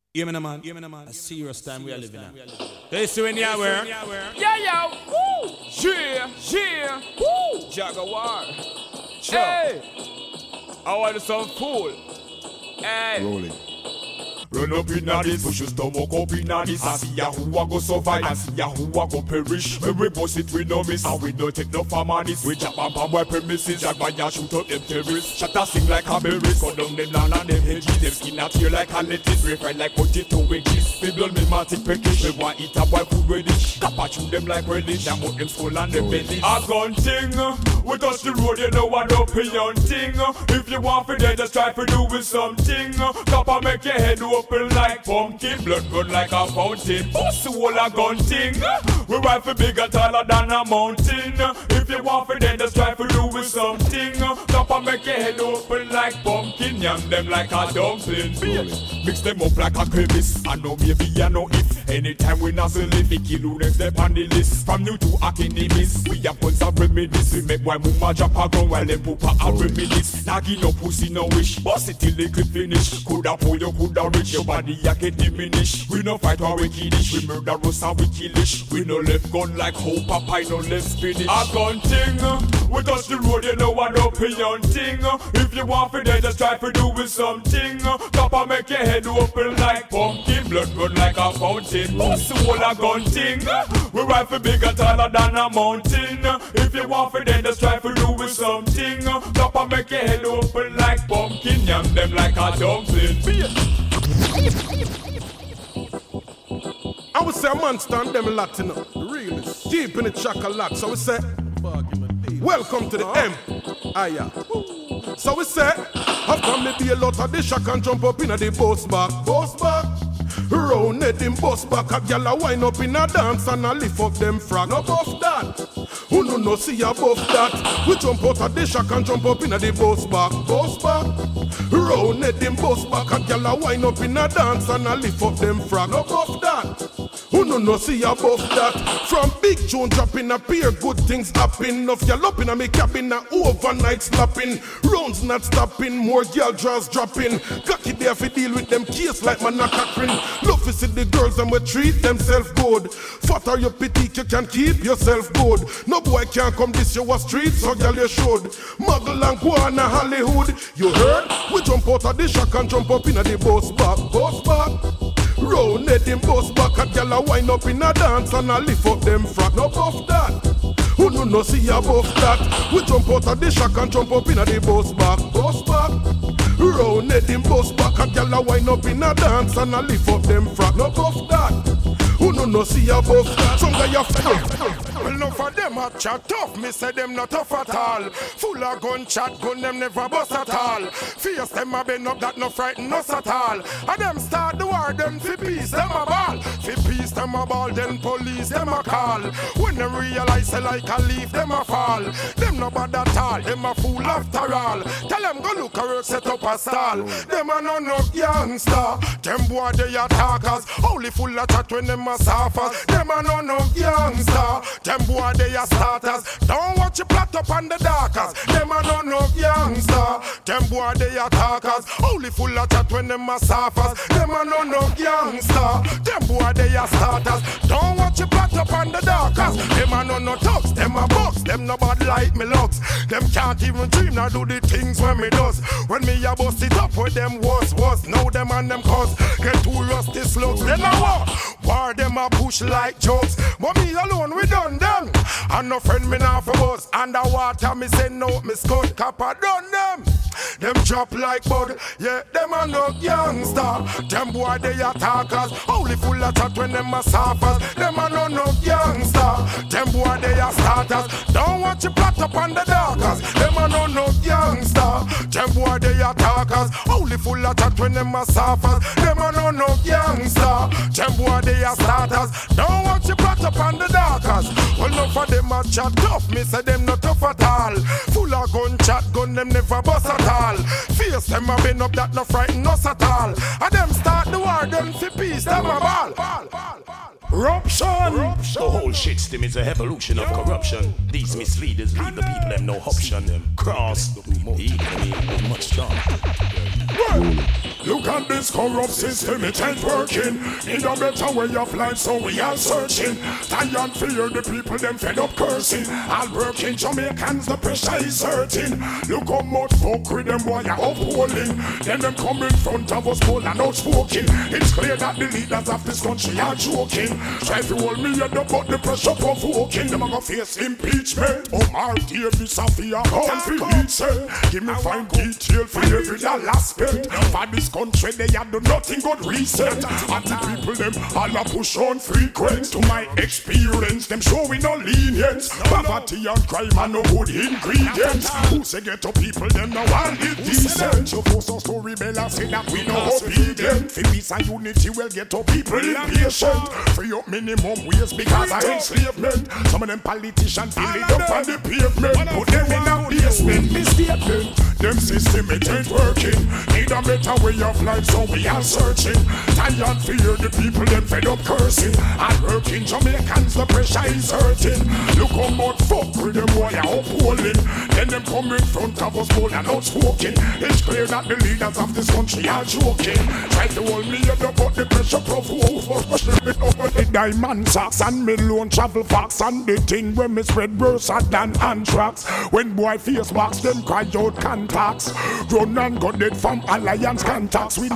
Hear me, no man. A serious time we are living in. They see when you are where? Yeah, yo. Woo. Yeah. Woo. Jaguar. Hey. I want some fool. Hey. Rolling. Run up inna this, push your stomach up inna this. I see ya who a go survive, I see ya who a go perish. When we bust it, we no miss, and we no take no farmanis. We jab on boy premises, jag by ya shoot up them terrorists. Shut a sing like a berries, cut down them land and them hedges. Them skin a tear like a lettuce, refried like potato wedges. Me blood me matic peckish, me want eat a boy food ready. Kappa chew them like relish, and out them skull and them belly. A gun ting, we touch the road, you know what opinion ting. If you want for dead, just try for do with something. Kappa make your head open like pumpkin, blood run like a fountain. Bust the whole a gun ting. We rifle bigger, taller than a mountain. If you want for dead, just try for do with something. Kappa make your head open like pumpkin, yam them like a dumpling. Mix them up like a crevice. I know maybe, I know if. Anytime we nuzzle it, we kill who next step on the list. From new to academies, we have tons of remedies. We make why mama drop a gun while them poopa a reminisce. Nagi no pussy no wish, bust it till they could finish. Coulda pull you, coulda reach, your body ya get diminished. We no fight or we kiddish, we murder us and we killish. We no left gun like hope, Popeye no left spinach. A gun ting, we touch the road, you know what opinion ting. If you want for dead, just try for do with something. Papa make your head open like pumpkin, blood run like a fountain. Bust the whole a gun ting. We rifle bigger, taller than a mountain. If you want for dead, just try for do with something. Papa make your head open like pumpkin, yam them like a dumpling. I would say a man stand them Latino. Really? Deep in the chocolate. So we say, welcome to the M. Aya. So we say, after me be a lot of the shack and jump up in the boss back. Boss back. Round it in boss back. A gal a wind up in a dance and a lift up them frag. Up off that. Who no see above that? We jump out of the shack and jump up in the boss back. Boss back. Round it in boss back. A gal a wind up in a dance and a lift up them frag. Up off that. Who no see above that? From Big June dropping a pair, good things happen. Enough y'all up in a me cabin, a overnight slapping. Rounds not stopping, more girl draws dropping. Cocky there fi deal with them case like man a cockring. Love to see the girls and we treat themselves good. Fat or you petite, you can keep yourself good. No boy can come this your street, so girl you should. Muggle and go on a Hollywood. You heard? We jump out of the shack and jump up in a the boss back. Boss back. Round it in boss back, a gal a wind up in a dance and a lift up them frack. No above that. Who no see above that? We jump out of the shack and jump up in a the boss back. Boss back. Round it in boss back, a gal a wind up in a dance and a lift up them frack. No above that. Who no see above that? Some guy you fail. Well, enough of them a chat tough, me say them not tough at all. Full of gun chat, gun them never bust at all. Fierce them a bend up, that no frighten us at all. And them start the war, then fi peace them a ball. Fi peace them a ball, then police them a call. When them realize say like a leaf, them a fall. Them no bad at all, them a fool after all. Tell them go look a work, set up a stall. Them a no youngster. Them boy they attackers. Only full of chat when them a suffers. Them a no youngster. Them boy they are starters. Don't watch you plot up on the darkers. Them a no youngster. Them boy they are attackers. Only full of chat when them a suffers. Them a no youngster. Them boy they are starters. Don't watch you plot up on the darkers. Them a no thugs. Them a bucks. Them no bad like me looks. Them can't even dream nor do the things when me does. When me a bust it up with them was. Now them and them cause get too rusty slugs. Them a war them a push like jokes. But me alone we done them. And no friend me now for buzz. Underwater me say no, me scut kappa done them. Them drop like bud, yeah, them a no youngster. Them boy they attackers, only full of chat when them a suffers. Them a no youngster. Them boy they are starters. Don't watch you plot up on the darkers. Them a no youngster. Them boy they attackers, only full of chat when them a suffers. Them a no youngster. Them boy they are starters. Don't watch you plot up on the darkers. Well, no for them a chat tough, me say them not tough at all. Full of gun chat, gun them never bust at all. Fierce them a been up that no frighten us at all. And them start the war, them fi peace, them a ball. corruption. The whole shit stem is a evolution of corruption. These misleaders leave the people them no option. Cross the enemy much strong. Look at this corrupt system, it ain't working. Need a better way of life, so we are searching. Tired and fear, the people them fed up cursing. All working Jamaicans, the pressure is hurting. Look how much folk with them boy are upholding. Then them come in front of us, bold and outspoken. It's clear that the leaders of this country are joking. Try to hold me head up, but the pressure provoking. Them are gonna face impeachment. Omar Davis, Sophia, call for lead, say. Give me fine detail for every last spent. For this country, they have done nothing but reset. And the people, them all a push on frequent. To my experience, them showing no lenience. Poverty and crime are no good ingredients. Who say get to people, them no one live decent. You force us to rebel and say that we no obedient. For peace and unity, we'll get to people impatient. Free up minimum wage because of enslavement. Some of them politicians feel it up on the pavement. Put them in a basement, misstatement. Them system, it ain't working. Need a better way of life, so we are searching. Tired fear, the people them fed up cursing. And working Jamaicans, the pressure is hurting. Look how much fuck with them boy are upholding. Then them come in front of us bold and outspoken. It's clear that the leaders of this country are joking. Try to hold me up, but the pressure provoke. The diamond socks and me lone travel fox. And the thing when me spread worse than anthrax. When boy face box, them cry out contacts. Run and got it from alliance contacts with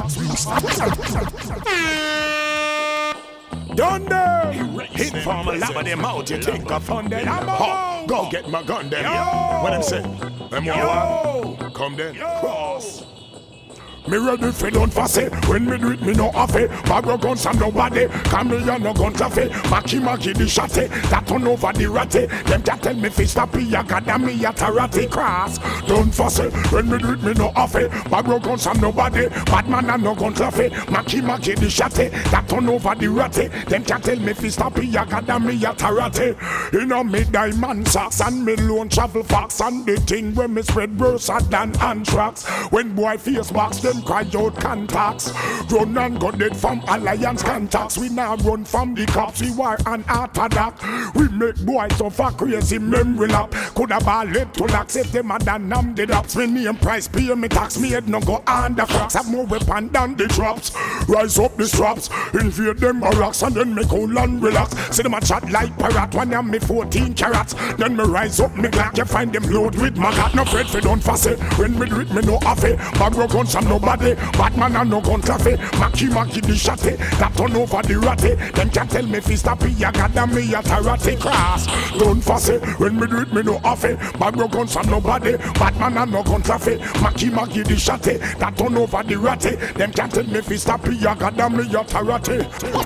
done them. Hit from a lap of them out, you think of fun then. Go get my gun then. What I'm saying? Come then. Cross. Me ready for don't fussy. When me do it, me no affay. Bagro guns and nobody. Come me and no gun traffic. Maki the shotty. That turn over the ratty. Them can tell me fi stop ya. Gada me at a ratty cross. Don't fussy. When me do it, me no affay. Bagro guns and nobody. Batman and no gun traffic. Maki the shotty. That turn over the ratty. Them can tell me fi stop ya. Gada me at a ratty. You know me diamond socks and me lone travel fox. And the thing when me spread worse than anthrax. When boy face box them cry out contacts. Run and got it from alliance contacts. We now run from the cops. We war and after that. We make boys suffer crazy memory lap. Coulda ball lip to lax if them had done numb the dops. Me name price pay me tax. Me head no go under cracks. Have more weapon than the drops. Rise up the straps. Invade them barracks and then me cool and relax. See them a chat like parrot. One and me 14 carats. Then me rise up me Glock. You find them load with my gat. No afraid for don't fuss it. When me do it me no affay. Bagro guns and nobody. Batman and no gun traffic. Maki the shotty. That turn over the ratty. Them can tell me fi stop ya. Gada me at a ratty cross. Don't fussy. When me do it me no affay. Bagro guns and nobody. Batman and no gun traffic. Maki the shotty. That turn over the ratty. Them can tell me fi stop ya. Gada me at a ratty.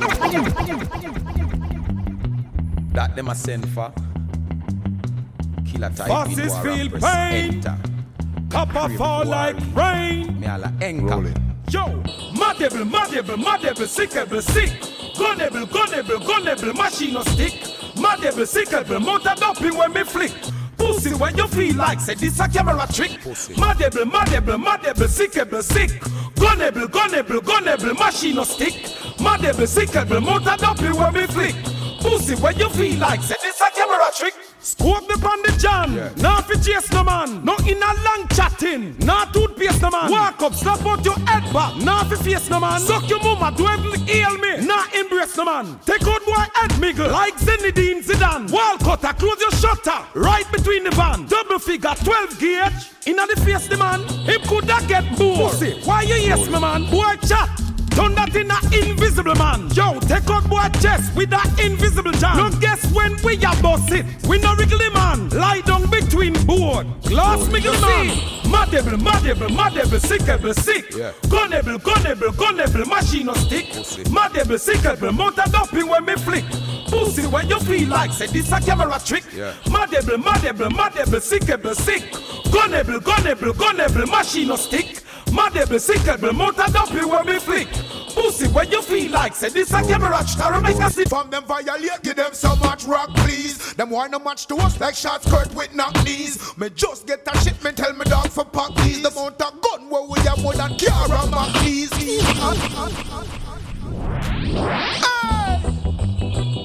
That them a send for. Killer type. Bosses feel pain. Enter. Copper fall like rain. Me ala enka. Yo, madable, sickable, sick. Gunnable, machine or stick. Madable, sickable, motor dumping when me flick. Pussy when you feel like say this a camera trick. Madable, sickable, sick. Gunnable, machine or stick. Madable, sickable, motor dumping when me flick. Pussy when you feel like say this a camera trick. Scope me on the jam, nah fi chase no man. No in a long chatting, nah toothpaste no man. Walk up, slap out your head back, nah fi face no man. Suck your mama, do everything heal me, nah embrace no man. Take out boy head miggle, like Zinedine Zidane. Wall cutter, close your shutter, right between the van. Double figure, 12 gauge, inna the face the man. Him coulda get bored. Pussy, why you yes me man? Boy chat. Turn that in a invisible man. Yo, take out boy chest with that invisible jam. No guess when we a boss it. We no wriggly man. Lie down between board. Glass miggle man. Madable, sickable, sick. Gunnable, machine or stick. Madable, sickable, motor dumping when me flick. Pussy when you feel like say this a camera trick. Madable, sickable, sick. Gunnable, machine or stick. Madable, sickable, motor dumping when me flick. Pussy when you feel like say this a camera trick. Make a sit. From them violate, give them so much rock, please. Them want no match to us like shot skirt with knock knees. Me just get a shipment, tell me dog for pack these. The amount of gun where we have more than Kiara Mac these.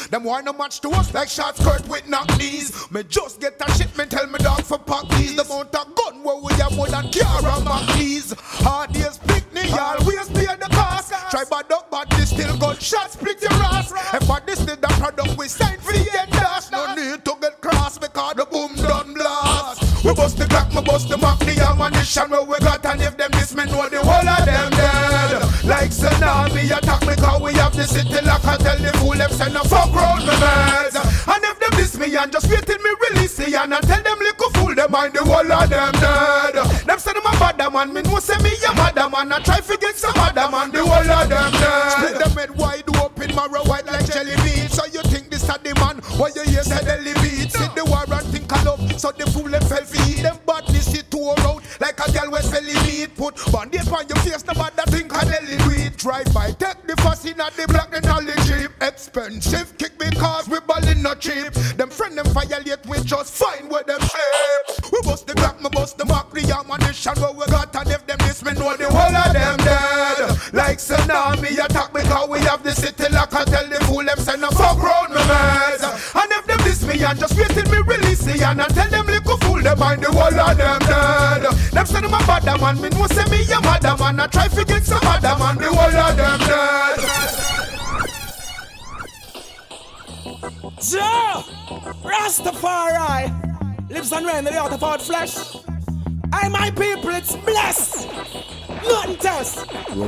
Them why no match to us like short skirt with knock knees. Me just get a shipment, tell me dog for pack these. The amount of gun where we have more than car and Mackeys. Hard days picnic, always pay the cost. Try bad up, but this still gunshot split your ass. And for this the product we sign for the endorse. No need to get cross because the boom done blast. We bust the clock, me bust the Mac, the ammunition where we got. And if them this me know the whole of them dead. Like tsunami attack me cause we have the city lock. I tell the fool them send a fuck round me meds. And if them this me and just wait till me release the and tell them little fool them mind the whole of them dead. Them say them a bad man, me know say me a mad man. I try to get some other man, the whole of them dead. Split them head wide open, marrow white like jelly beans. So you think this a the man, why you hear say the beat? See the war and think I love, so the fool them fell feet. Them badness it tore out like a girl with belly meat. Put band-aid on your face, no matter think I deli do it. Drive by, take the fuss in at the black and all the cheap. Expensive kick because we ballin' not cheap. Them friend them violate, we just find where them sleep. We bust the clock, me bust the Mac, the ammunition where we got. And if them this, me know the whole of them dead. Like tsunami attack because we have the city lock. I tell the fool them send a fuck round me meds. And if them this me and just wait till me release the and tell them little fool them mind the whole of them dead. Them say them a bad man, me know say me a mad man. I try to get some other man, the whole of them dead. Joe! Rastafari lives and reigns in the out of our flesh. I, my people, it's blessed. Nothing else.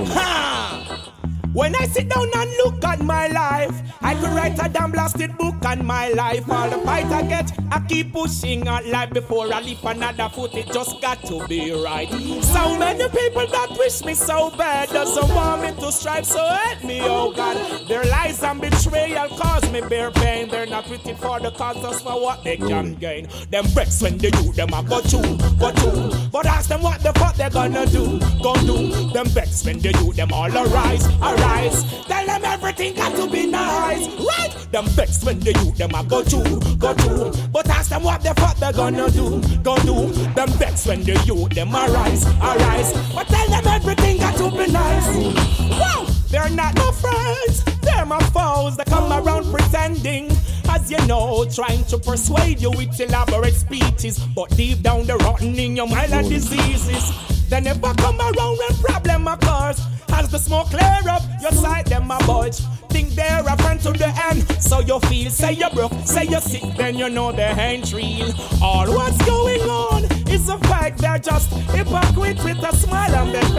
Ha! When I sit down and look at my life, I could write a damn blasted book on my life. All the fight I get, I keep pushing on life before I leap another foot. It just got to be right. So many people that wish me so bad, doesn't want me to strive, so help me, oh God. Their lies and betrayal cause me bear pain. They're not with it for the cause, just for what they can gain. Them breaks when they do them, I go through. But ask them what the fuck they gonna do. Them vex when they do them, all arise. Tell them everything got to be nice, right? Them vex when they do them, I go through. But ask them what the fuck they gonna do. Them vex when they do them, arise. But tell them everything got to be nice. Wow, they're not my friends, they're my foes. They come around pretending, as you know, trying to persuade you with elaborate speeches. But deep down they're rotten in your mind like diseases. They never come around when problem occurs. As the smoke clear up, you sight them a budge. Think they're a friend to the end. So you feel, say you're broke, say you're sick, then you know they ain't real. All what's going on is a fact. They're just hypocrites with a smile on their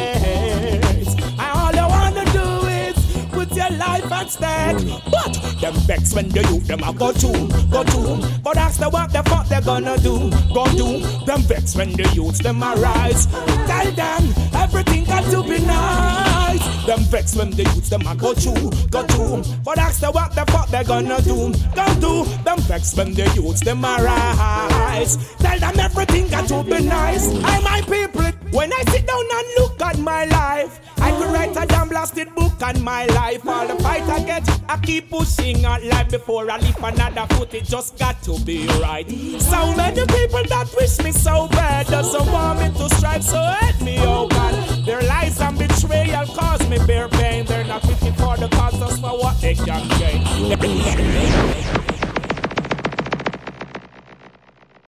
face. And all you wanna do is put your life at stake. But them vex when they do them, I go to. But ask them what the fuck they gonna do. Them vex when the youths them arise. Tell them everything got to be nice. Them vex when the youths them a go to. But ask them what the fuck they gonna do. Them vex when the youths them arise. Tell them everything got to be nice. I, my people, when I sit down and look at my life, I could write a damn blasted book on my life. All the fight I get, I keep pushing on life before I leap another foot. It just got to be right. So many people that wish me so bad, doesn't want me to strive, so help me, oh God. Their lies and betrayal cause me bear pain. They're not with it for the cause, just for what they can gain.